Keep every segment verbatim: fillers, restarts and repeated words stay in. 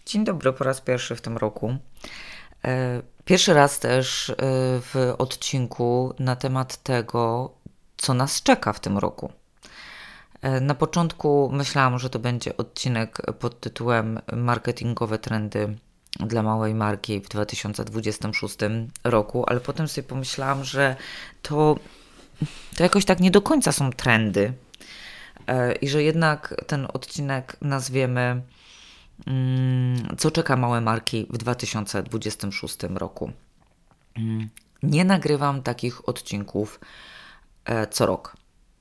Dzień dobry po raz pierwszy w tym roku. E, Pierwszy raz też e, w odcinku na temat tego, co nas czeka w tym roku. E, Na początku myślałam, że to będzie odcinek pod tytułem Marketingowe trendy dla małej marki w dwa tysiące dwudziestym szóstym roku, ale potem sobie pomyślałam, że to, to jakoś tak nie do końca są trendy e, i że jednak ten odcinek nazwiemy Co czeka małe marki w dwa tysiące dwudziestym szóstym roku. Nie nagrywam takich odcinków e, co rok.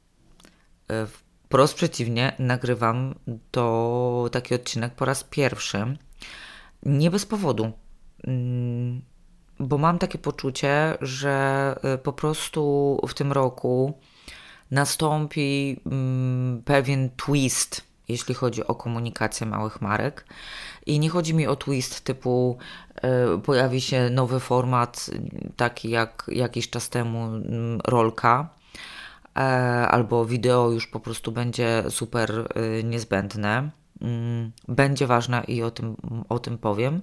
E, Wprost przeciwnie, nagrywam to taki odcinek po raz pierwszy. Nie bez powodu, Mm, bo mam takie poczucie, że e, po prostu w tym roku nastąpi mm, pewien twist, jeśli chodzi o komunikację małych marek. I nie chodzi mi o twist typu e, pojawi się nowy format, taki jak jakiś czas temu mm, rolka, e, albo wideo już po prostu będzie super e, niezbędne. Mm, Będzie ważne i o tym, o tym powiem.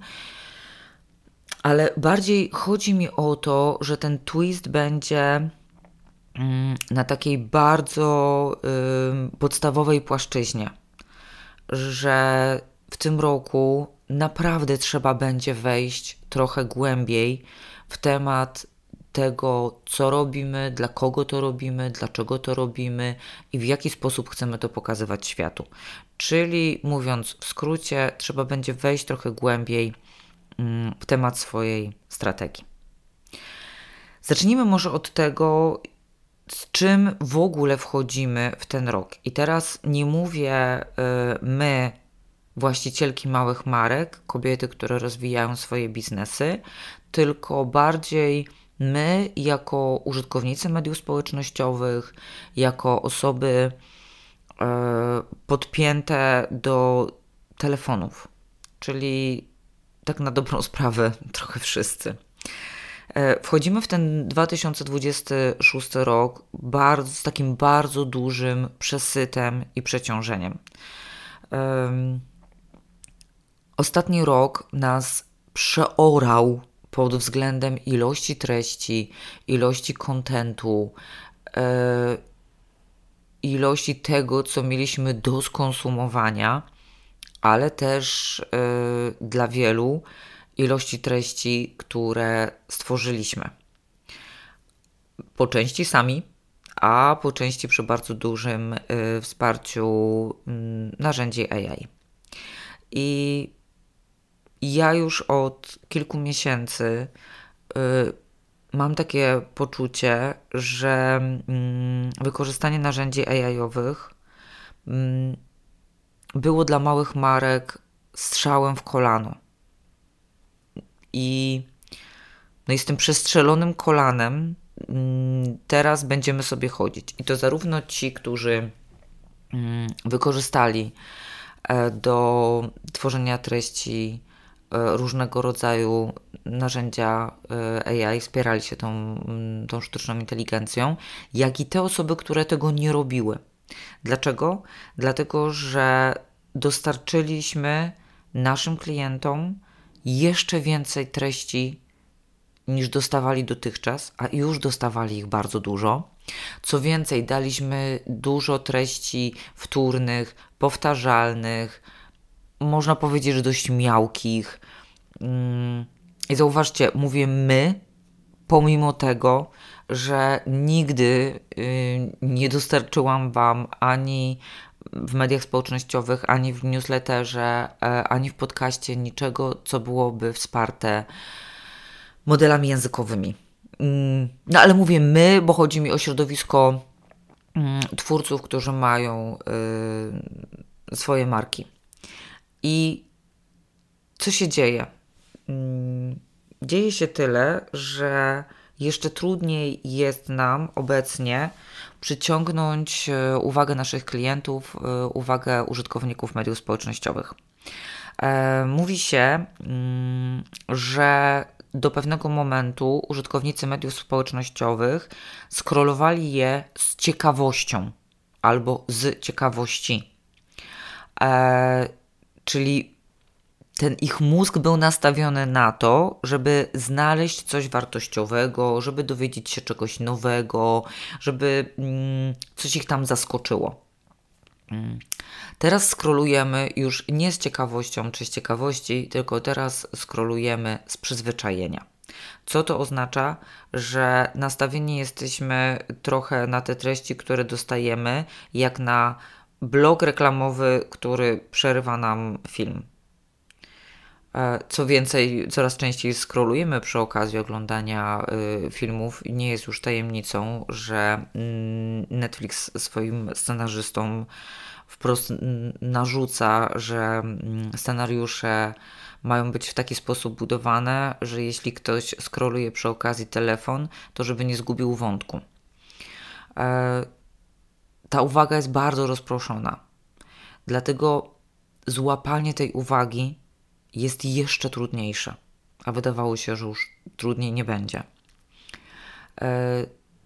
Ale bardziej chodzi mi o to, że ten twist będzie mm, na takiej bardzo y, podstawowej płaszczyźnie, że w tym roku naprawdę trzeba będzie wejść trochę głębiej w temat tego, co robimy, dla kogo to robimy, dlaczego to robimy i w jaki sposób chcemy to pokazywać światu. Czyli mówiąc w skrócie, trzeba będzie wejść trochę głębiej mm, w temat swojej strategii. Zacznijmy może od tego, z czym w ogóle wchodzimy w ten rok. I teraz nie mówię y, my, właścicielki małych marek, kobiety, które rozwijają swoje biznesy, tylko bardziej my, jako użytkownicy mediów społecznościowych, jako osoby y, podpięte do telefonów, czyli tak na dobrą sprawę trochę wszyscy. Wchodzimy w ten dwa tysiące dwudziesty szósty rok bardzo, z takim bardzo dużym przesytem i przeciążeniem. Um, ostatni rok nas przeorał pod względem ilości treści, ilości kontentu, e, ilości tego, co mieliśmy do skonsumowania, ale też e, dla wielu ilości treści, które stworzyliśmy. Po części sami, a po części przy bardzo dużym y, wsparciu y, narzędzi A I. I ja już od kilku miesięcy y, mam takie poczucie, że y, wykorzystanie narzędzi A I-owych y, było dla małych marek strzałem w kolano. I, no i z tym przestrzelonym kolanem mm, teraz będziemy sobie chodzić. I to zarówno ci, którzy mm, wykorzystali e, do tworzenia treści e, różnego rodzaju narzędzia e, A I, wspierali się tą, mm, tą sztuczną inteligencją, jak i te osoby, które tego nie robiły. Dlaczego? Dlatego, że dostarczyliśmy naszym klientom jeszcze więcej treści niż dostawali dotychczas, a już dostawali ich bardzo dużo. Co więcej, daliśmy dużo treści wtórnych, powtarzalnych, można powiedzieć, że dość miałkich. I zauważcie, mówię my, pomimo tego, że nigdy nie dostarczyłam Wam ani w mediach społecznościowych, ani w newsletterze, ani w podcaście niczego, co byłoby wsparte modelami językowymi. No ale mówię my, bo chodzi mi o środowisko twórców, którzy mają y, swoje marki. I co się dzieje? Dzieje się tyle, że jeszcze trudniej jest nam obecnie przyciągnąć uwagę naszych klientów, uwagę użytkowników mediów społecznościowych. Mówi się, że do pewnego momentu użytkownicy mediów społecznościowych scrollowali je z ciekawością albo z ciekawości. Czyli ten ich mózg był nastawiony na to, żeby znaleźć coś wartościowego, żeby dowiedzieć się czegoś nowego, żeby mm, coś ich tam zaskoczyło. Mm. Teraz scrollujemy już nie z ciekawością czy z ciekawości, tylko teraz scrollujemy z przyzwyczajenia. Co to oznacza? Że nastawieni jesteśmy trochę na te treści, które dostajemy, jak na blok reklamowy, który przerywa nam film. Co więcej, coraz częściej scrollujemy przy okazji oglądania y, filmów. Nie jest już tajemnicą, że mm, Netflix swoim scenarzystom wprost narzuca, że scenariusze mają być w taki sposób budowane, że jeśli ktoś scrolluje przy okazji telefon, to żeby nie zgubił wątku. E, ta uwaga jest bardzo rozproszona. Dlatego złapanie tej uwagi jest jeszcze trudniejsze, a wydawało się, że już trudniej nie będzie. E,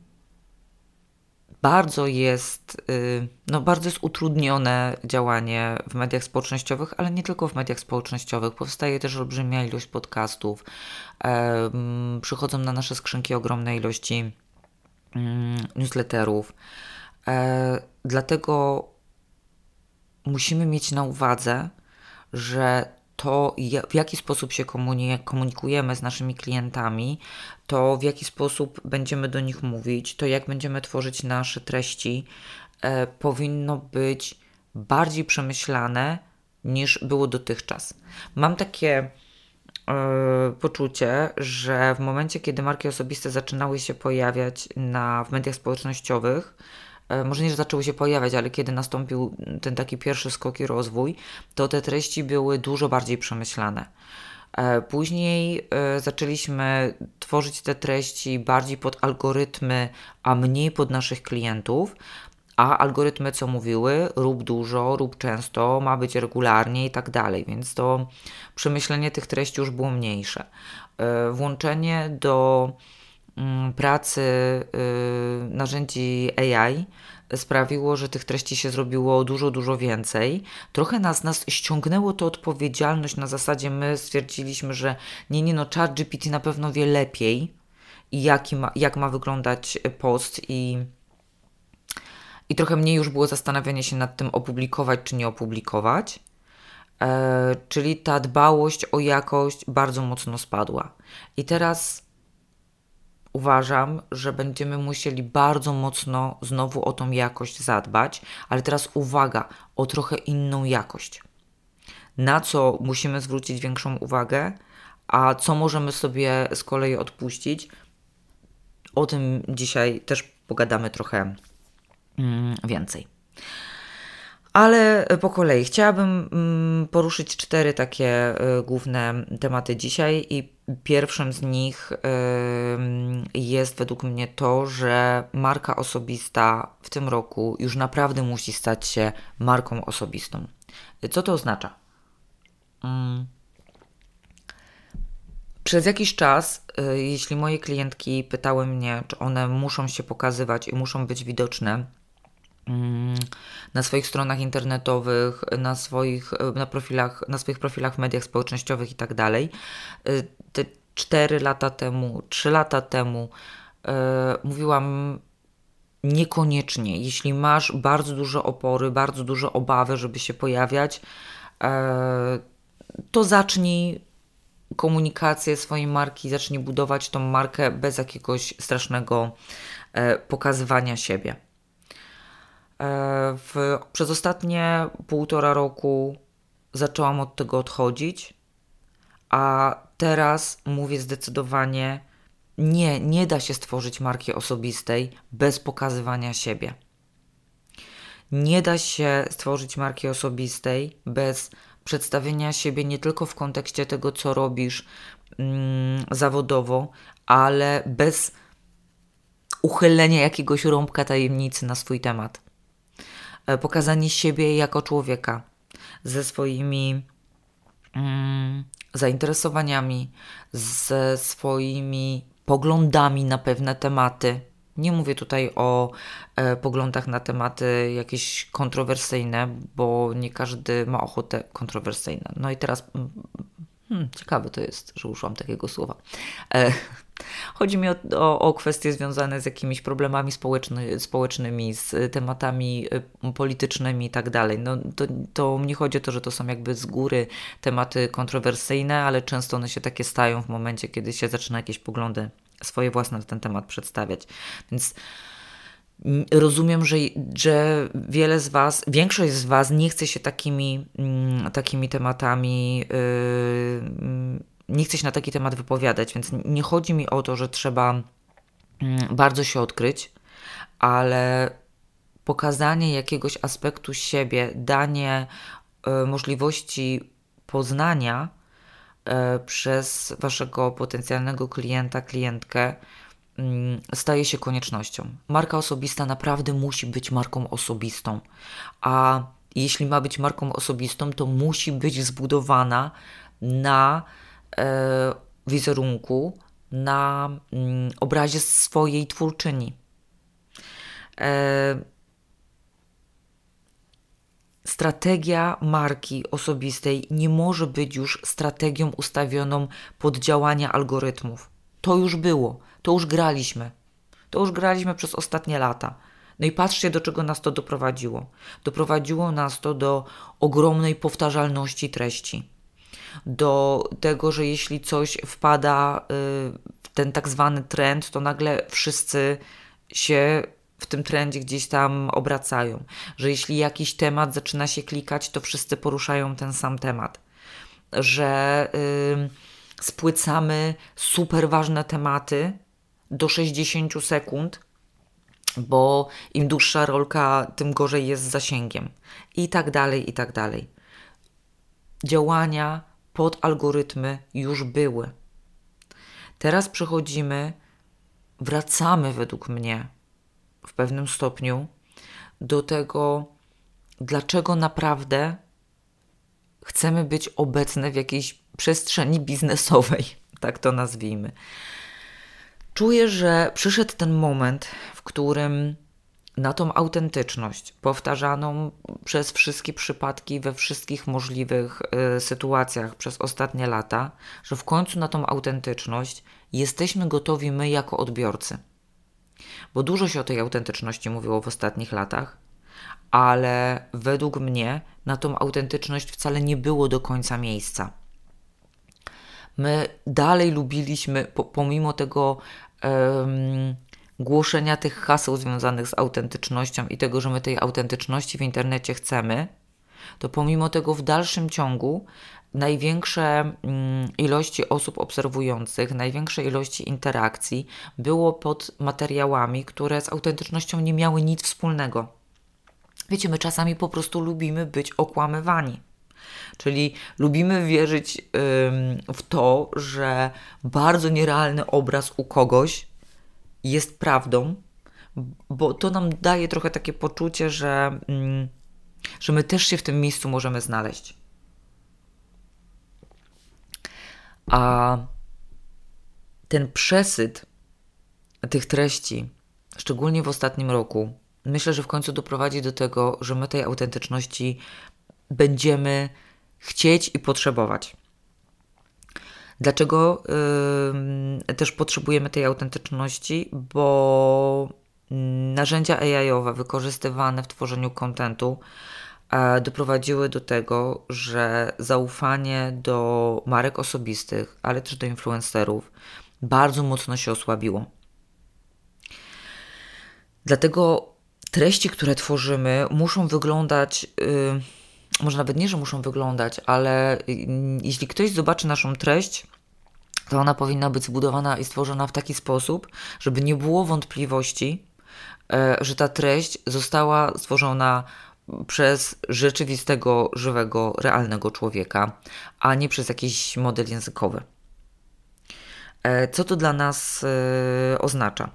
Bardzo jest, no bardzo jest utrudnione działanie w mediach społecznościowych, ale nie tylko w mediach społecznościowych. Powstaje też olbrzymia ilość podcastów. Przychodzą na nasze skrzynki ogromne ilości newsletterów. Dlatego musimy mieć na uwadze, że to w jaki sposób się komunikujemy z naszymi klientami, to w jaki sposób będziemy do nich mówić, to jak będziemy tworzyć nasze treści, e, powinno być bardziej przemyślane niż było dotychczas. Mam takie e, poczucie, że w momencie, kiedy marki osobiste zaczynały się pojawiać na, w mediach społecznościowych, może nie, że zaczęły się pojawiać, ale kiedy nastąpił ten taki pierwszy skok i rozwój, to te treści były dużo bardziej przemyślane. Później zaczęliśmy tworzyć te treści bardziej pod algorytmy, a mniej pod naszych klientów, a algorytmy co mówiły? Rób dużo, rób często, ma być regularnie i tak dalej, więc to przemyślenie tych treści już było mniejsze. Włączenie do pracy narzędzi A I sprawiło, że tych treści się zrobiło dużo, dużo więcej. Trochę nas, nas ściągnęło to odpowiedzialność na zasadzie my stwierdziliśmy, że nie, nie no, ChatGPT na pewno wie lepiej i jaki ma, jak ma wyglądać post i, i trochę mniej już było zastanawianie się nad tym opublikować czy nie opublikować. E, czyli ta dbałość o jakość bardzo mocno spadła. I teraz uważam, że będziemy musieli bardzo mocno znowu o tą jakość zadbać, ale teraz uwaga, o trochę inną jakość. Na co musimy zwrócić większą uwagę, a co możemy sobie z kolei odpuścić, o tym dzisiaj też pogadamy trochę mm, więcej. Ale po kolei chciałabym poruszyć cztery takie y, główne tematy dzisiaj i pierwszym z nich y, jest według mnie to, że marka osobista w tym roku już naprawdę musi stać się marką osobistą. Co to oznacza? Hmm. Przez jakiś czas, y, jeśli moje klientki pytały mnie, czy one muszą się pokazywać i muszą być widoczne na swoich stronach internetowych, na swoich, na profilach, na swoich profilach w mediach społecznościowych i tak dalej. Te cztery lata temu, trzy lata temu yy, mówiłam niekoniecznie. Jeśli masz bardzo duże opory, bardzo duże obawy, żeby się pojawiać, yy, to zacznij komunikację swojej marki, zacznij budować tą markę bez jakiegoś strasznego yy, pokazywania siebie. W, przez ostatnie półtora roku zaczęłam od tego odchodzić, a teraz mówię zdecydowanie nie, nie da się stworzyć marki osobistej bez pokazywania siebie. Nie da się stworzyć marki osobistej bez przedstawienia siebie nie tylko w kontekście tego, co robisz mm, zawodowo, ale bez uchylenia jakiegoś rąbka tajemnicy na swój temat. Pokazanie siebie jako człowieka ze swoimi mm, zainteresowaniami, ze swoimi poglądami na pewne tematy. Nie mówię tutaj o e, poglądach na tematy jakieś kontrowersyjne, bo nie każdy ma ochotę kontrowersyjne. No i teraz m, Hmm, ciekawe to jest, że użyłam takiego słowa. E, chodzi mi o, o, o kwestie związane z jakimiś problemami społeczny, społecznymi, z tematami y, politycznymi i tak dalej. No, to, to nie chodzi o to, że to są jakby z góry tematy kontrowersyjne, ale często one się takie stają w momencie, kiedy się zaczyna jakieś poglądy swoje własne na ten temat przedstawiać. Więc rozumiem, że, że wiele z Was, większość z Was nie chce się takimi, takimi tematami, yy, nie chce się na taki temat wypowiadać, więc nie chodzi mi o to, że trzeba bardzo się odkryć, ale pokazanie jakiegoś aspektu siebie, danie yy, możliwości poznania yy, przez Waszego potencjalnego klienta, klientkę, staje się koniecznością. Marka osobista naprawdę musi być marką osobistą, a jeśli ma być marką osobistą, to musi być zbudowana na e, wizerunku, na mm, obrazie swojej twórczyni. E, strategia marki osobistej nie może być już strategią ustawioną pod działania algorytmów. To już było. To już graliśmy. To już graliśmy przez ostatnie lata. No i patrzcie, do czego nas to doprowadziło. Doprowadziło nas to do ogromnej powtarzalności treści. Do tego, że jeśli coś wpada w ten tak zwany trend, to nagle wszyscy się w tym trendzie gdzieś tam obracają. Że jeśli jakiś temat zaczyna się klikać, to wszyscy poruszają ten sam temat. Że yy, spłycamy super ważne tematy do sześćdziesiąt sekund, bo im dłuższa rolka, tym gorzej jest z zasięgiem. I tak dalej, i tak dalej. Działania pod algorytmy już były. Teraz przechodzimy, wracamy według mnie w pewnym stopniu do tego, dlaczego naprawdę chcemy być obecne w jakiejś przestrzeni biznesowej, tak to nazwijmy. Czuję, że przyszedł ten moment, w którym na tą autentyczność powtarzaną przez wszystkie przypadki, we wszystkich możliwych y, sytuacjach przez ostatnie lata, że w końcu na tą autentyczność jesteśmy gotowi my jako odbiorcy. Bo dużo się o tej autentyczności mówiło w ostatnich latach, ale według mnie na tą autentyczność wcale nie było do końca miejsca. My dalej lubiliśmy, po, pomimo tego um, głoszenia tych haseł związanych z autentycznością i tego, że my tej autentyczności w internecie chcemy, to pomimo tego w dalszym ciągu największe um, ilości osób obserwujących, największe ilości interakcji było pod materiałami, które z autentycznością nie miały nic wspólnego. Wiecie, my czasami po prostu lubimy być okłamywani. Czyli lubimy wierzyć ym, w to, że bardzo nierealny obraz u kogoś jest prawdą, bo to nam daje trochę takie poczucie, że, ym, że my też się w tym miejscu możemy znaleźć. A ten przesyt tych treści, szczególnie w ostatnim roku, myślę, że w końcu doprowadzi do tego, że my tej autentyczności będziemy chcieć i potrzebować. Dlaczego yy, też potrzebujemy tej autentyczności? Bo narzędzia A I-owe wykorzystywane w tworzeniu kontentu e, doprowadziły do tego, że zaufanie do marek osobistych, ale też do influencerów bardzo mocno się osłabiło. Dlatego treści, które tworzymy, muszą wyglądać... Yy, może nawet nie, że muszą wyglądać, ale jeśli ktoś zobaczy naszą treść, to ona powinna być zbudowana i stworzona w taki sposób, żeby nie było wątpliwości, że ta treść została stworzona przez rzeczywistego, żywego, realnego człowieka, a nie przez jakiś model językowy. Co to dla nas oznacza?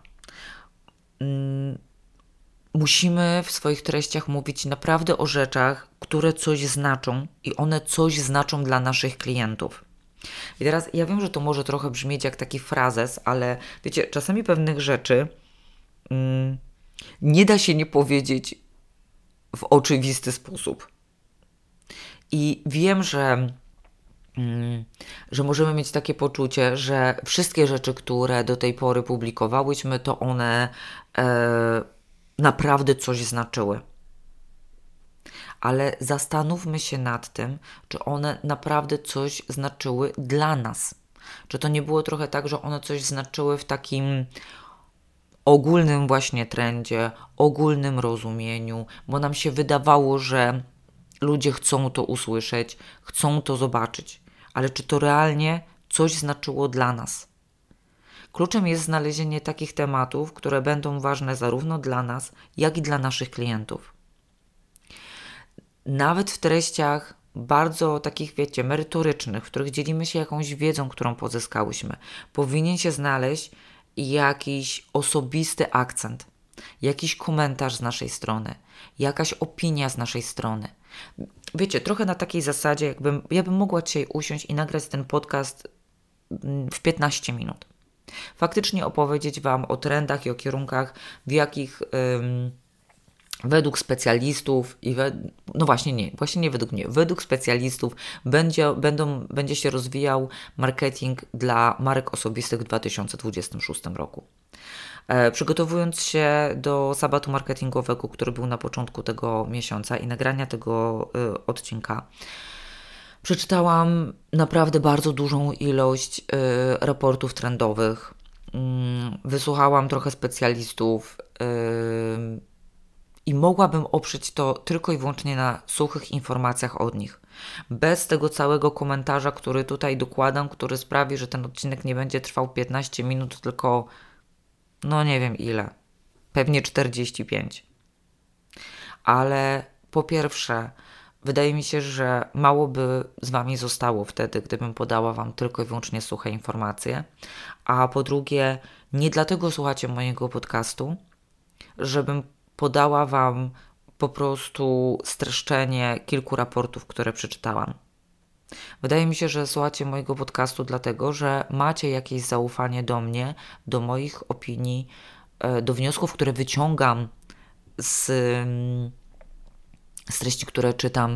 Musimy w swoich treściach mówić naprawdę o rzeczach, które coś znaczą i one coś znaczą dla naszych klientów. I teraz ja wiem, że to może trochę brzmieć jak taki frazes, ale wiecie, czasami pewnych rzeczy mm, nie da się nie powiedzieć w oczywisty sposób. I wiem, że, mm, że możemy mieć takie poczucie, że wszystkie rzeczy, które do tej pory publikowałyśmy, to one e, naprawdę coś znaczyły. Ale zastanówmy się nad tym, czy one naprawdę coś znaczyły dla nas. Czy to nie było trochę tak, że one coś znaczyły w takim ogólnym właśnie trendzie, ogólnym rozumieniu, bo nam się wydawało, że ludzie chcą to usłyszeć, chcą to zobaczyć, ale czy to realnie coś znaczyło dla nas? Kluczem jest znalezienie takich tematów, które będą ważne zarówno dla nas, jak i dla naszych klientów. Nawet w treściach bardzo takich, wiecie, merytorycznych, w których dzielimy się jakąś wiedzą, którą pozyskałyśmy, powinien się znaleźć jakiś osobisty akcent, jakiś komentarz z naszej strony, jakaś opinia z naszej strony. Wiecie, trochę na takiej zasadzie, jakbym, ja bym mogła dzisiaj usiąść i nagrać ten podcast w piętnaście minut. Faktycznie opowiedzieć Wam o trendach i o kierunkach, w jakich ym, według specjalistów i we, no właśnie nie, właśnie nie według mnie, według specjalistów będzie, będą, będzie się rozwijał marketing dla marek osobistych w dwa tysiące dwudziestym szóstym roku. E, przygotowując się do sabatu marketingowego, który był na początku tego miesiąca i nagrania tego y, odcinka, przeczytałam naprawdę bardzo dużą ilość y, raportów trendowych. Y, wysłuchałam trochę specjalistów y, i mogłabym oprzeć to tylko i wyłącznie na suchych informacjach od nich. Bez tego całego komentarza, który tutaj dokładam, który sprawi, że ten odcinek nie będzie trwał piętnaście minut, tylko no nie wiem ile. Pewnie czterdzieści pięć. Ale po pierwsze, wydaje mi się, że mało by z Wami zostało wtedy, gdybym podała Wam tylko i wyłącznie suche informacje. A po drugie, nie dlatego słuchacie mojego podcastu, żebym podała Wam po prostu streszczenie kilku raportów, które przeczytałam. Wydaje mi się, że słuchacie mojego podcastu dlatego, że macie jakieś zaufanie do mnie, do moich opinii, do wniosków, które wyciągam z, z treści, które czytam.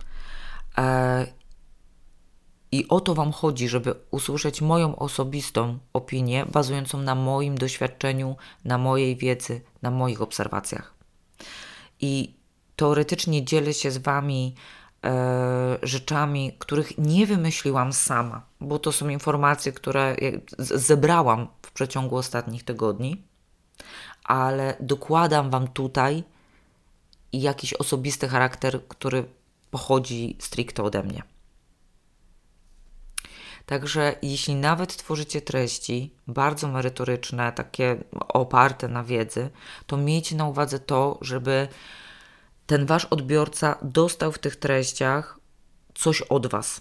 I o to Wam chodzi, żeby usłyszeć moją osobistą opinię, bazującą na moim doświadczeniu, na mojej wiedzy, na moich obserwacjach. I teoretycznie dzielę się z Wami e, rzeczami, których nie wymyśliłam sama, bo to są informacje, które zebrałam w przeciągu ostatnich tygodni, ale dokładam Wam tutaj jakiś osobisty charakter, który pochodzi stricte ode mnie. Także jeśli nawet tworzycie treści bardzo merytoryczne, takie oparte na wiedzy, to miejcie na uwadze to, żeby ten Wasz odbiorca dostał w tych treściach coś od Was.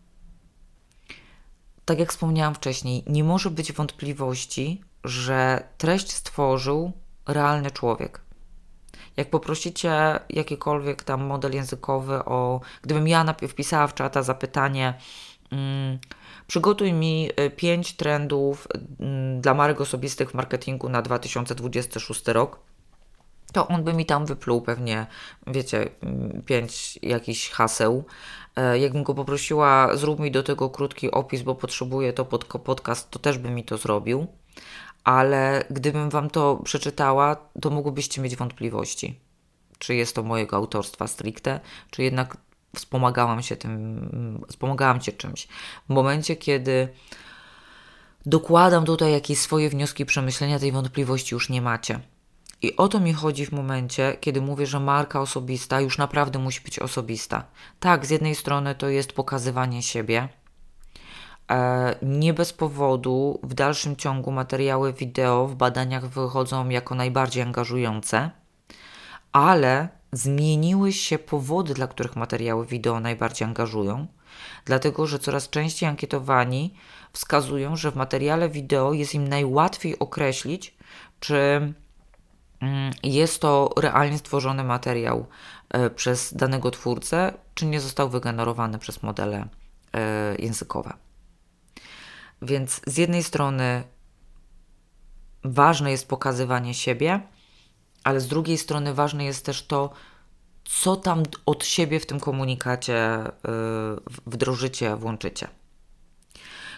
Tak jak wspomniałam wcześniej, nie może być wątpliwości, że treść stworzył realny człowiek. Jak poprosicie jakikolwiek tam model językowy o... Gdybym ja wpisała w czata zapytanie... Hmm, przygotuj mi pięć trendów dla marek osobistych w marketingu na dwa tysiące dwudziesty szósty rok, to on by mi tam wypluł pewnie, wiecie, pięć jakichś haseł. Jakbym go poprosiła, zrób mi do tego krótki opis, bo potrzebuję to pod podcast, to też by mi to zrobił. Ale gdybym Wam to przeczytała, to mogłybyście mieć wątpliwości, czy jest to mojego autorstwa stricte, czy jednak wspomagałam się tym, wspomagałam Cię czymś. W momencie, kiedy dokładam tutaj jakieś swoje wnioski, przemyślenia, tej wątpliwości już nie macie. I o to mi chodzi w momencie, kiedy mówię, że marka osobista już naprawdę musi być osobista. Tak, z jednej strony to jest pokazywanie siebie. E, nie bez powodu w dalszym ciągu materiały wideo w badaniach wychodzą jako najbardziej angażujące, ale zmieniły się powody, dla których materiały wideo najbardziej angażują, dlatego że coraz częściej ankietowani wskazują, że w materiale wideo jest im najłatwiej określić, czy jest to realnie stworzony materiał przez danego twórcę, czy nie został wygenerowany przez modele językowe. Więc z jednej strony ważne jest pokazywanie siebie, ale z drugiej strony ważne jest też to, co tam od siebie w tym komunikacie yy, wdrożycie, włączycie.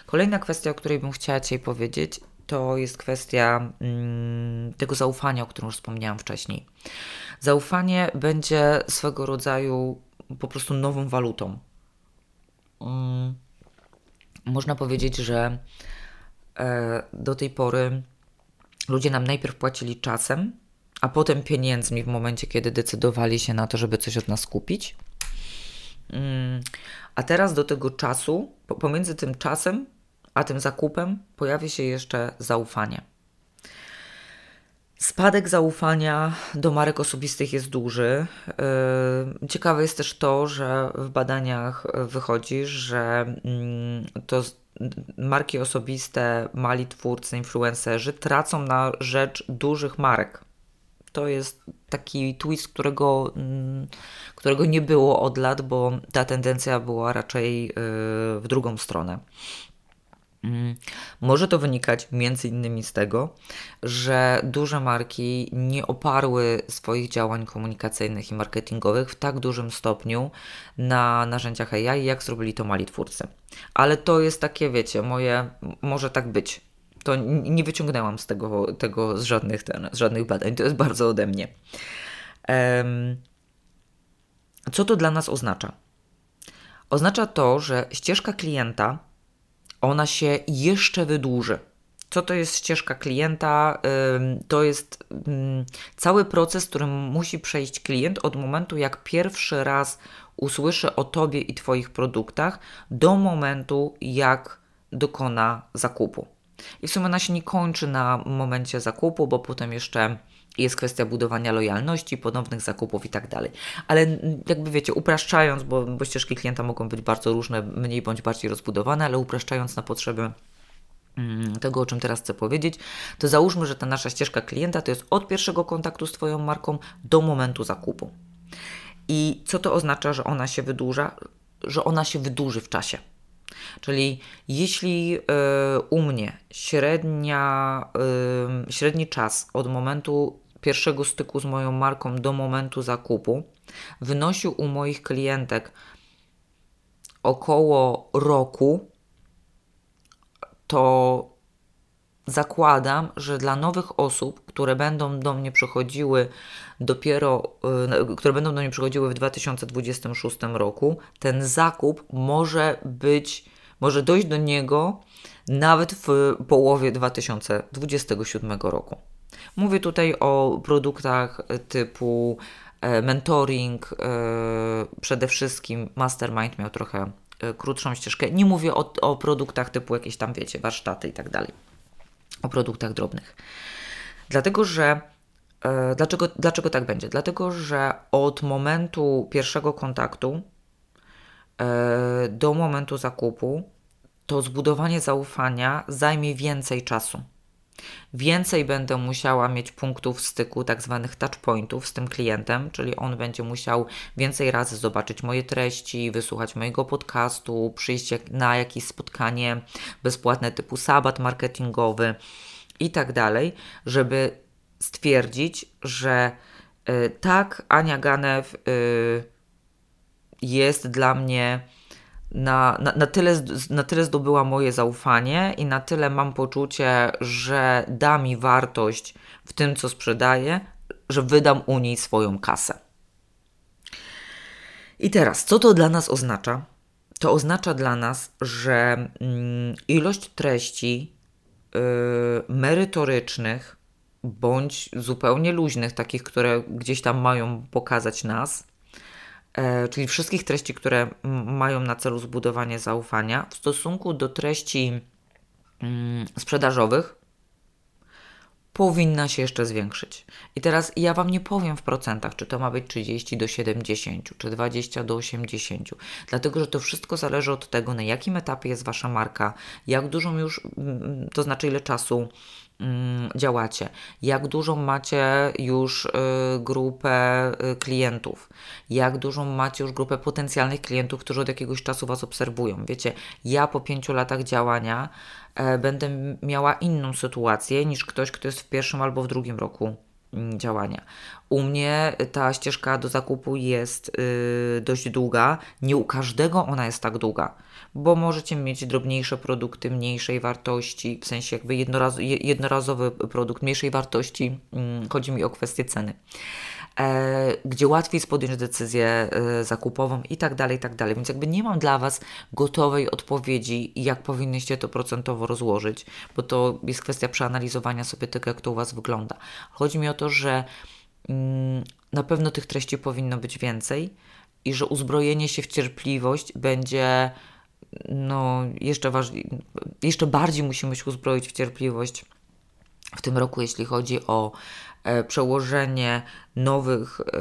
Kolejna kwestia, o której bym chciała Ci powiedzieć, to jest kwestia mm, tego zaufania, o którym już wspomniałam wcześniej. Zaufanie będzie swego rodzaju po prostu nową walutą. Mm, można powiedzieć, że e, do tej pory ludzie nam najpierw płacili czasem, a potem pieniędzmi w momencie, kiedy decydowali się na to, żeby coś od nas kupić. Mm, a teraz do tego czasu, pomiędzy tym czasem a tym zakupem pojawi się jeszcze zaufanie. Spadek zaufania do marek osobistych jest duży. Ciekawe jest też to, że w badaniach wychodzi, że to marki osobiste, mali twórcy, influencerzy tracą na rzecz dużych marek. To jest taki twist, którego, którego nie było od lat, bo ta tendencja była raczej w drugą stronę. Może to wynikać między innymi z tego, że duże marki nie oparły swoich działań komunikacyjnych i marketingowych w tak dużym stopniu na narzędziach A I, jak zrobili to mali twórcy. Ale to jest takie, wiecie, moje, może tak być. To nie wyciągnęłam z tego, tego z, żadnych, ten, z żadnych badań, to jest bardzo ode mnie. Um, co to dla nas oznacza? Oznacza to, że ścieżka klienta ona się jeszcze wydłuży. Co to jest ścieżka klienta? To jest cały proces, którym musi przejść klient od momentu, jak pierwszy raz usłyszy o Tobie i Twoich produktach, do momentu, jak dokona zakupu. I w sumie ona się nie kończy na momencie zakupu, bo potem jeszcze jest kwestia budowania lojalności, ponownych zakupów i tak dalej. Ale jakby wiecie, upraszczając, bo, bo ścieżki klienta mogą być bardzo różne, mniej bądź bardziej rozbudowane, ale upraszczając na potrzeby mm, tego, o czym teraz chcę powiedzieć, to załóżmy, że ta nasza ścieżka klienta to jest od pierwszego kontaktu z Twoją marką do momentu zakupu. I co to oznacza, że ona się wydłuża? Że ona się wydłuży w czasie. Czyli jeśli y, u mnie średnia, y, średni czas od momentu pierwszego styku z moją marką do momentu zakupu wynosił u moich klientek około roku, to zakładam, że dla nowych osób, które będą do mnie przychodziły dopiero, y, które będą do mnie przychodziły w dwa tysiące dwudziestym szóstym roku, ten zakup może być, może dojść do niego nawet w połowie dwa tysiące dwudziestego siódmego roku. Mówię tutaj o produktach typu e, mentoring, e, przede wszystkim Mastermind miał trochę e, krótszą ścieżkę. Nie mówię o, o produktach typu jakieś tam, wiecie, warsztaty i tak dalej. O produktach drobnych. Dlatego, że e, dlaczego, dlaczego tak będzie? Dlatego, że od momentu pierwszego kontaktu e, do momentu zakupu to zbudowanie zaufania zajmie więcej czasu. Więcej będę musiała mieć punktów styku, tak zwanych touchpointów z tym klientem, czyli on będzie musiał więcej razy zobaczyć moje treści, wysłuchać mojego podcastu, przyjść na jakieś spotkanie bezpłatne typu sabat marketingowy i tak dalej, żeby stwierdzić, że y, tak, Ania Ganew y, jest dla mnie Na, na, na, tyle, na tyle zdobyła moje zaufanie i na tyle mam poczucie, że da mi wartość w tym, co sprzedaję, że wydam u niej swoją kasę. I teraz, co to dla nas oznacza? To oznacza dla nas, że mm, ilość treści yy, merytorycznych bądź zupełnie luźnych, takich, które gdzieś tam mają pokazać nas, czyli wszystkich treści, które mają na celu zbudowanie zaufania, w stosunku do treści sprzedażowych powinna się jeszcze zwiększyć. I teraz ja Wam nie powiem w procentach, czy to ma być trzydzieści do siedemdziesięciu, czy dwadzieścia do osiemdziesięciu, dlatego, że to wszystko zależy od tego, na jakim etapie jest Wasza marka, jak dużą już, to znaczy ile czasu działacie, jak dużą macie już y, grupę y, klientów, jak dużą macie już grupę potencjalnych klientów, którzy od jakiegoś czasu Was obserwują. Wiecie, ja po pięciu latach działania e, będę miała inną sytuację niż ktoś, kto jest w pierwszym albo w drugim roku działania. U mnie ta ścieżka do zakupu jest yy, dość długa. Nie u każdego ona jest tak długa, bo możecie mieć drobniejsze produkty mniejszej wartości, w sensie jakby jednoraz, jednorazowy produkt mniejszej wartości. Yy, chodzi mi o kwestię ceny. E, gdzie łatwiej jest podjąć decyzję e, zakupową i tak dalej, i tak dalej. Więc jakby nie mam dla Was gotowej odpowiedzi, jak powinnyście to procentowo rozłożyć, bo to jest kwestia przeanalizowania sobie tego, jak to u Was wygląda. Chodzi mi o to, że mm, na pewno tych treści powinno być więcej i że uzbrojenie się w cierpliwość będzie no jeszcze ważniej, jeszcze bardziej musimy się uzbroić w cierpliwość w tym roku, jeśli chodzi o e, przełożenie nowych e,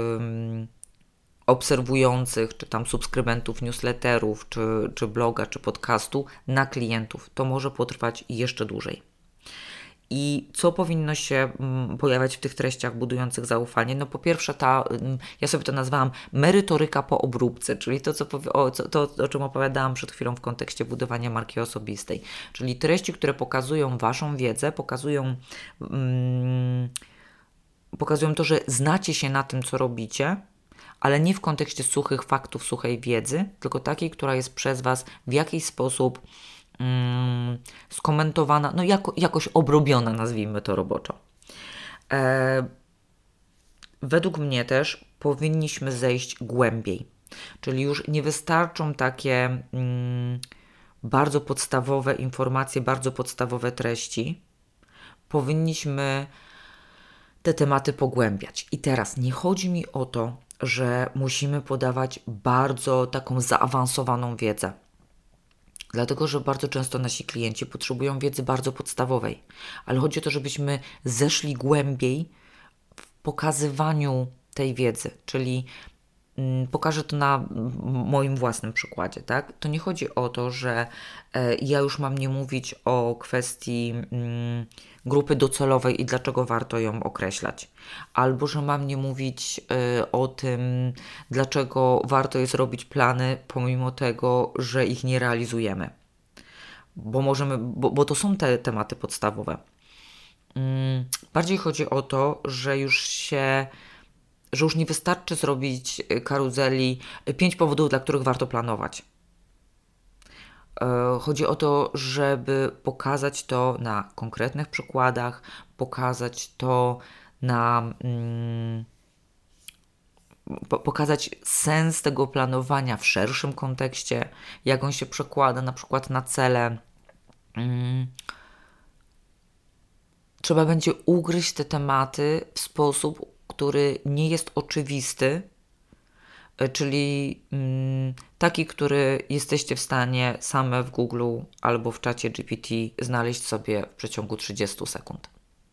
obserwujących, czy tam subskrybentów newsletterów, czy, czy bloga, czy podcastu na klientów. To może potrwać jeszcze dłużej. I co powinno się mm, pojawiać w tych treściach budujących zaufanie? No po pierwsze ta, mm, ja sobie to nazwałam merytoryka po obróbce, czyli to, co powie, o, co, to, o czym opowiadałam przed chwilą w kontekście budowania marki osobistej. Czyli treści, które pokazują Waszą wiedzę, pokazują, mm, pokazują to, że znacie się na tym, co robicie, ale nie w kontekście suchych faktów, suchej wiedzy, tylko takiej, która jest przez Was w jakiś sposób mm, skomentowana, no jako, jakoś obrobiona, nazwijmy to roboczo. E, według mnie też powinniśmy zejść głębiej, czyli już nie wystarczą takie mm, bardzo podstawowe informacje, bardzo podstawowe treści. Powinniśmy te tematy pogłębiać. I teraz nie chodzi mi o to, że musimy podawać bardzo taką zaawansowaną wiedzę. Dlatego, że bardzo często nasi klienci potrzebują wiedzy bardzo podstawowej. Ale chodzi o to, żebyśmy zeszli głębiej w pokazywaniu tej wiedzy. Czyli mm, pokażę to na moim własnym przykładzie, tak? To nie chodzi o to, że e, ja już mam nie mówić o kwestii mm, grupy docelowej i dlaczego warto ją określać. Albo, że mam nie mówić y, o tym, dlaczego warto jest robić plany, pomimo tego, że ich nie realizujemy. Bo możemy, bo, bo to są te tematy podstawowe. Mm, bardziej chodzi o to, że już się, że już nie wystarczy zrobić karuzeli pięć powodów, dla których warto planować. Chodzi o to, żeby pokazać to na konkretnych przykładach, pokazać to na. Mm, po, pokazać sens tego planowania w szerszym kontekście, jak on się przekłada na przykład na cele. Mm, trzeba będzie ugryźć te tematy w sposób, który nie jest oczywisty, czyli mm, taki, który jesteście w stanie same w Google albo w czacie G P T znaleźć sobie w przeciągu trzydziestu sekund.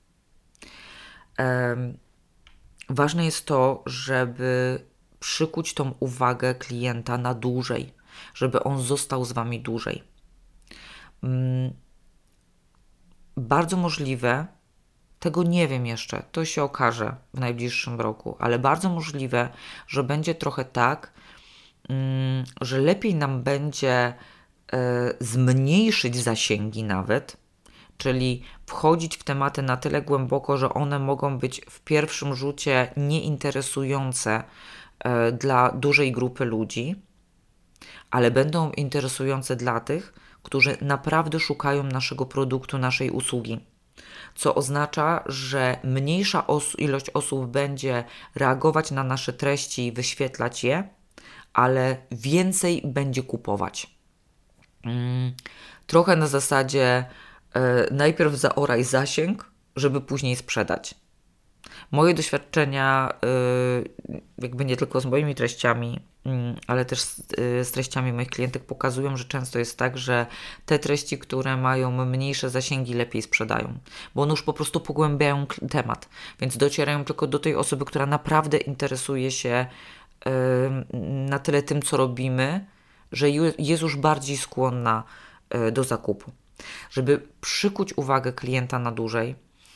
Um, ważne jest to, żeby przykuć tą uwagę klienta na dłużej, żeby on został z Wami dłużej. Um, bardzo możliwe, tego nie wiem jeszcze, to się okaże w najbliższym roku, ale bardzo możliwe, że będzie trochę tak, że lepiej nam będzie zmniejszyć zasięgi nawet, czyli wchodzić w tematy na tyle głęboko, że one mogą być w pierwszym rzucie nieinteresujące dla dużej grupy ludzi, ale będą interesujące dla tych, którzy naprawdę szukają naszego produktu, naszej usługi. Co oznacza, że mniejsza os- ilość osób będzie reagować na nasze treści i wyświetlać je, ale więcej będzie kupować. Hmm. Trochę na zasadzie e, najpierw zaoraj zasięg, żeby później sprzedać. Moje doświadczenia, y, jakby nie tylko z moimi treściami, y, ale też z, y, z treściami moich klientek pokazują, że często jest tak, że te treści, które mają mniejsze zasięgi, lepiej sprzedają, bo one już po prostu pogłębiają temat, więc docierają tylko do tej osoby, która naprawdę interesuje się y, na tyle tym, co robimy, że jest już bardziej skłonna y, do zakupu. Żeby przykuć uwagę klienta na dłużej,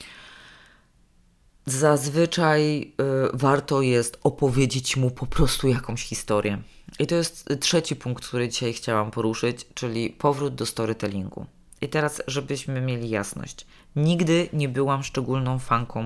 zazwyczaj y, warto jest opowiedzieć mu po prostu jakąś historię. I to jest trzeci punkt, który dzisiaj chciałam poruszyć, czyli powrót do storytellingu. I teraz, żebyśmy mieli jasność. Nigdy nie byłam szczególną fanką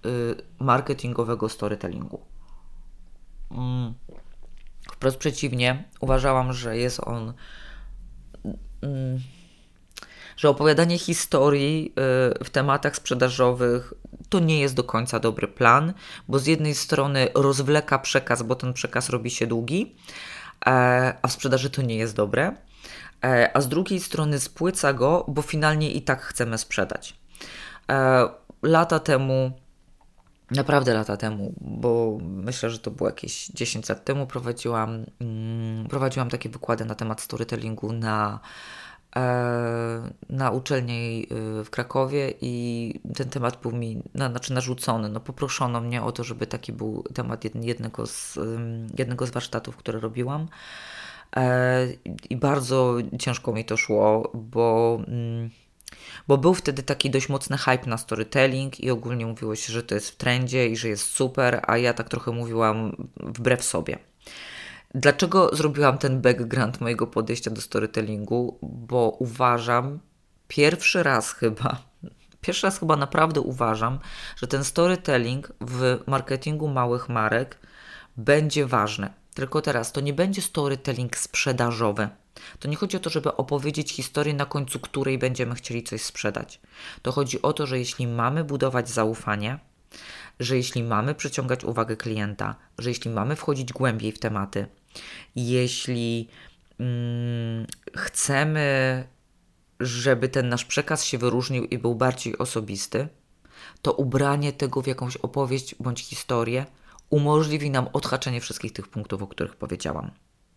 marketingowego storytellingu. Mm. Wprost przeciwnie, uważałam, że jest on, mm, że opowiadanie historii y, w tematach sprzedażowych to nie jest do końca dobry plan, bo z jednej strony rozwleka przekaz, bo ten przekaz robi się długi, e, a w sprzedaży to nie jest dobre, e, a z drugiej strony spłyca go, bo finalnie i tak chcemy sprzedać. E, lata temu Naprawdę lata temu, bo myślę, że to było jakieś dziesięć lat temu, prowadziłam, mm, prowadziłam takie wykłady na temat storytellingu na, e, na uczelni w Krakowie i ten temat był mi na, znaczy narzucony. No, poproszono mnie o to, żeby taki był temat jednego z, jednego z warsztatów, które robiłam. E, I bardzo ciężko mi to szło, bo... Mm, Bo był wtedy taki dość mocny hype na storytelling i ogólnie mówiło się, że to jest w trendzie i że jest super, a ja tak trochę mówiłam wbrew sobie. Dlaczego zrobiłam ten background mojego podejścia do storytellingu? Bo uważam, pierwszy raz chyba, pierwszy raz chyba naprawdę uważam, że ten storytelling w marketingu małych marek będzie ważny. Tylko teraz to nie będzie storytelling sprzedażowy. To nie chodzi o to, żeby opowiedzieć historię, na końcu której będziemy chcieli coś sprzedać. To chodzi o to, że jeśli mamy budować zaufanie, że jeśli mamy przyciągać uwagę klienta, że jeśli mamy wchodzić głębiej w tematy, jeśli mm, chcemy, żeby ten nasz przekaz się wyróżnił i był bardziej osobisty, to ubranie tego w jakąś opowieść bądź historię umożliwi nam odhaczenie wszystkich tych punktów, o których powiedziałam.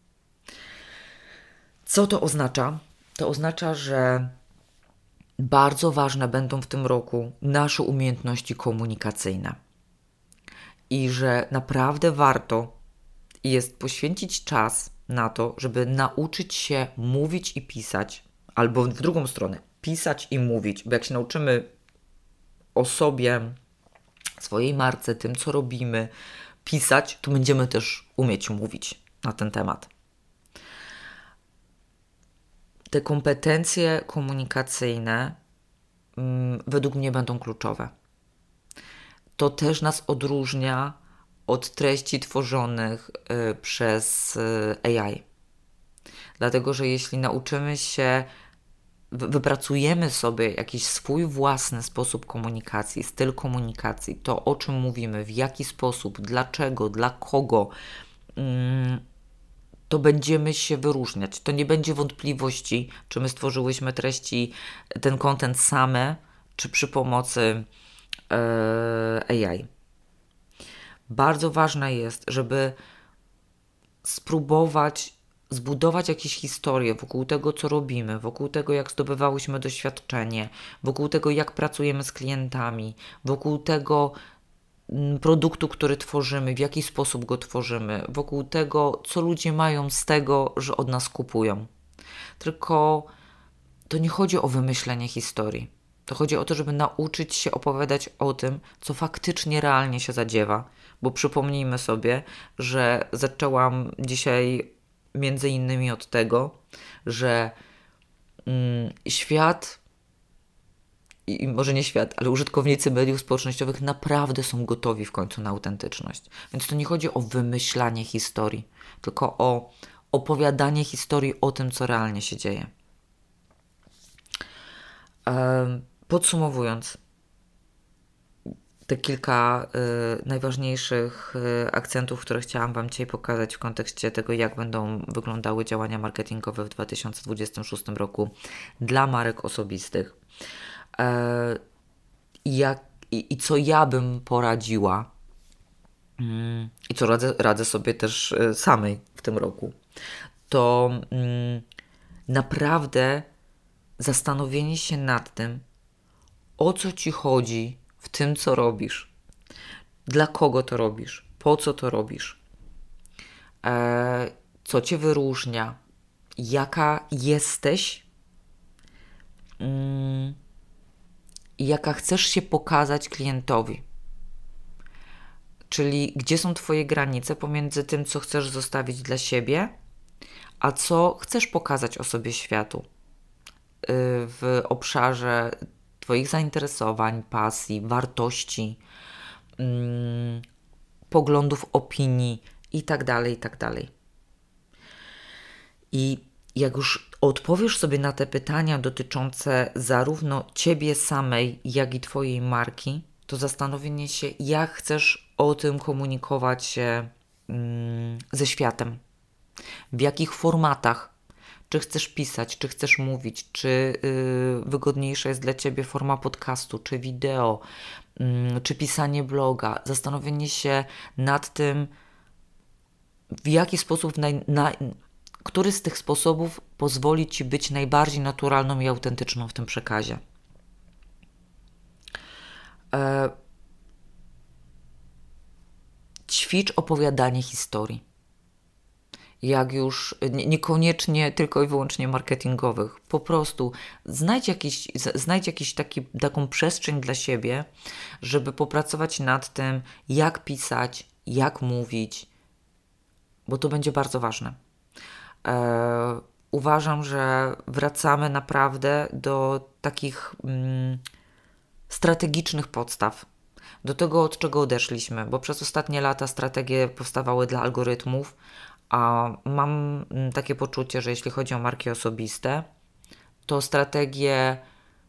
Co to oznacza? To oznacza, że bardzo ważne będą w tym roku nasze umiejętności komunikacyjne i że naprawdę warto jest poświęcić czas na to, żeby nauczyć się mówić i pisać, albo w drugą stronę, pisać i mówić, bo jak się nauczymy o sobie, swojej marce, tym co robimy, pisać, to będziemy też umieć mówić na ten temat. Te kompetencje komunikacyjne mm, według mnie będą kluczowe. To też nas odróżnia od treści tworzonych y, przez y, A I. Dlatego, że jeśli nauczymy się, wy- wypracujemy sobie jakiś swój własny sposób komunikacji, styl komunikacji, to o czym mówimy, w jaki sposób, dlaczego, dla kogo, mm, to będziemy się wyróżniać. To nie będzie wątpliwości, czy my stworzyłyśmy treści, ten content same, czy przy pomocy e, A I. Bardzo ważne jest, żeby spróbować zbudować jakieś historie wokół tego, co robimy, wokół tego, jak zdobywałyśmy doświadczenie, wokół tego, jak pracujemy z klientami, wokół tego produktu, który tworzymy, w jaki sposób go tworzymy, wokół tego, co ludzie mają z tego, że od nas kupują. Tylko to nie chodzi o wymyślenie historii. To chodzi o to, żeby nauczyć się opowiadać o tym, co faktycznie realnie się zadziewa. Bo przypomnijmy sobie, że zaczęłam dzisiaj między innymi od tego, że mm, świat i może nie świat, ale użytkownicy mediów społecznościowych naprawdę są gotowi w końcu na autentyczność. Więc to nie chodzi o wymyślanie historii, tylko o opowiadanie historii o tym, co realnie się dzieje. Podsumowując, te kilka y, najważniejszych y, akcentów, które chciałam Wam dzisiaj pokazać w kontekście tego, jak będą wyglądały działania marketingowe w dwa tysiące dwudziestym szóstym roku dla marek osobistych. I, jak, i, i co ja bym poradziła mm, i co radzę, radzę sobie też y, samej w tym roku, to mm, naprawdę zastanowienie się nad tym, o co Ci chodzi w tym, co robisz, dla kogo to robisz, po co to robisz, e, co Cię wyróżnia, jaka jesteś mm, i jaka chcesz się pokazać klientowi. Czyli gdzie są Twoje granice pomiędzy tym, co chcesz zostawić dla siebie, a co chcesz pokazać o sobie światu w obszarze Twoich zainteresowań, pasji, wartości, mm, poglądów, opinii i tak dalej, i tak dalej. I jak już odpowiesz sobie na te pytania dotyczące zarówno Ciebie samej, jak i Twojej marki, to zastanowienie się, jak chcesz o tym komunikować się mm, ze światem. W jakich formatach. Czy chcesz pisać, czy chcesz mówić, czy yy, wygodniejsza jest dla Ciebie forma podcastu, czy wideo, yy, czy pisanie bloga. Zastanowienie się nad tym, w jaki sposób, naj, na, który z tych sposobów pozwoli Ci być najbardziej naturalną i autentyczną w tym przekazie. E, ćwicz opowiadanie historii. Jak już nie, niekoniecznie tylko i wyłącznie marketingowych. Po prostu znajdź, jakiś, znajdź jakiś taki, taką przestrzeń dla siebie, żeby popracować nad tym, jak pisać, jak mówić, bo to będzie bardzo ważne. E, uważam, że wracamy naprawdę do takich mm, strategicznych podstaw, do tego, od czego odeszliśmy, bo przez ostatnie lata strategie powstawały dla algorytmów, a mam takie poczucie, że jeśli chodzi o marki osobiste, to strategie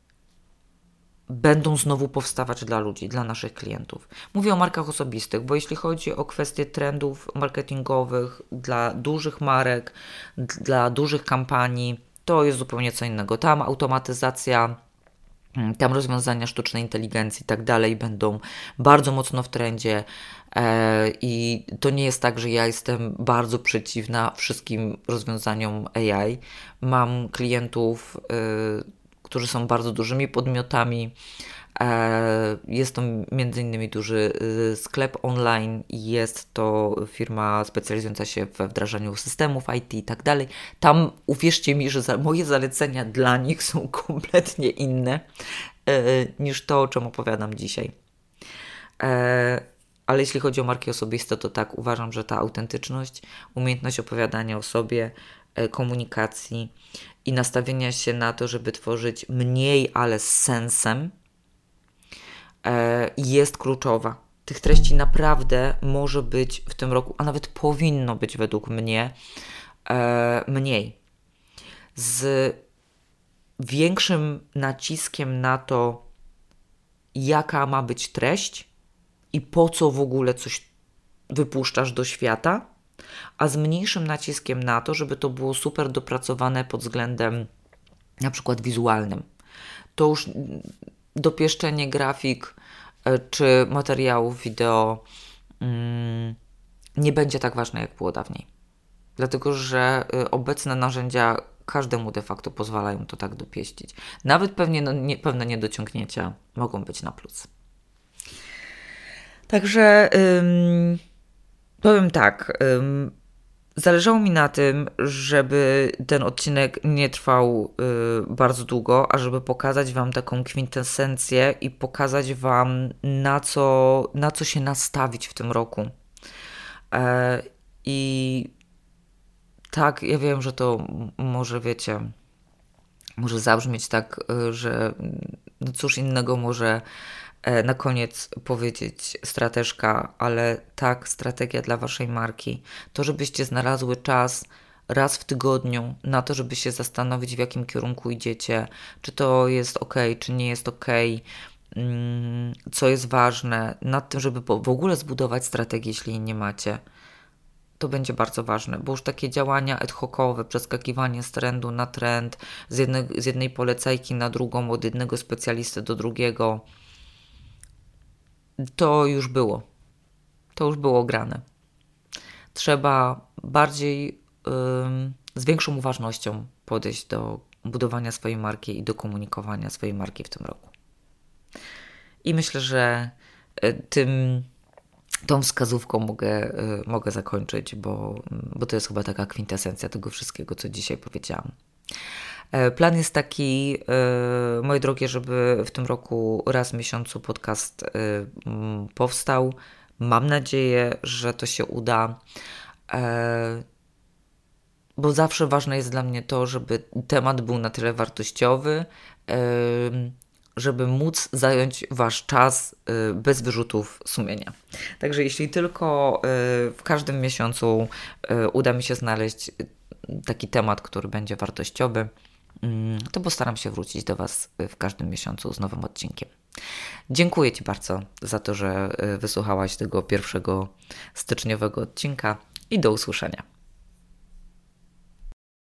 będą znowu powstawać dla ludzi, dla naszych klientów. Mówię o markach osobistych, bo jeśli chodzi o kwestie trendów marketingowych dla dużych marek, dla dużych kampanii, to jest zupełnie co innego. Tam automatyzacja, tam rozwiązania sztucznej inteligencji i tak dalej będą bardzo mocno w trendzie e, i to nie jest tak, że ja jestem bardzo przeciwna wszystkim rozwiązaniom A I. Mam klientów, y, którzy są bardzo dużymi podmiotami. E, jest to między innymi duży y, sklep online i jest to firma specjalizująca się we wdrażaniu systemów I T i tak dalej. Tam uwierzcie mi, że za, moje zalecenia dla nich są kompletnie inne e, niż to, o czym opowiadam dzisiaj. E, ale jeśli chodzi o marki osobiste, to tak, uważam, że ta autentyczność, umiejętność opowiadania o sobie, e, komunikacji i nastawienia się na to, żeby tworzyć mniej, ale z sensem, e, jest kluczowa. Tych treści naprawdę może być w tym roku, a nawet powinno być według mnie e, mniej. Z większym naciskiem na to, jaka ma być treść i po co w ogóle coś wypuszczasz do świata, a z mniejszym naciskiem na to, żeby to było super dopracowane pod względem na przykład wizualnym. To już dopieszczenie grafik czy materiałów wideo mm, nie będzie tak ważne, jak było dawniej. Dlatego, że obecne narzędzia każdemu de facto pozwalają to tak dopieścić. Nawet pewnie, no, nie, pewne niedociągnięcia mogą być na plus. Także ym, powiem tak, ym, zależało mi na tym, żeby ten odcinek nie trwał y, bardzo długo, a żeby pokazać Wam taką kwintesencję i pokazać Wam, na co, na co się nastawić w tym roku. E, I tak, ja wiem, że to może, wiecie, może zabrzmieć tak, że no cóż innego może na koniec powiedzieć strateżka, ale tak, strategia dla Waszej marki. To, żebyście znalazły czas raz w tygodniu na to, żeby się zastanowić, w jakim kierunku idziecie, czy to jest ok, czy nie jest ok, co jest ważne, nad tym, żeby w ogóle zbudować strategię, jeśli jej nie macie. To będzie bardzo ważne, bo już takie działania ad hocowe, przeskakiwanie z trendu na trend, z jednej, z jednej polecajki na drugą, od jednego specjalisty do drugiego, to już było. To już było grane. Trzeba bardziej, ym, z większą uważnością podejść do budowania swojej marki i do komunikowania swojej marki w tym roku. I myślę, że y, tym tą wskazówką mogę, y, mogę zakończyć, bo, bo to jest chyba taka kwintesencja tego wszystkiego, co dzisiaj powiedziałam. Plan jest taki, moje drogie, żeby w tym roku raz w miesiącu podcast powstał. Mam nadzieję, że to się uda, bo zawsze ważne jest dla mnie to, żeby temat był na tyle wartościowy, żeby móc zająć Wasz czas bez wyrzutów sumienia. Także jeśli tylko w każdym miesiącu uda mi się znaleźć taki temat, który będzie wartościowy, to postaram się wrócić do Was w każdym miesiącu z nowym odcinkiem. Dziękuję Ci bardzo za to, że wysłuchałaś tego pierwszego styczniowego odcinka i do usłyszenia.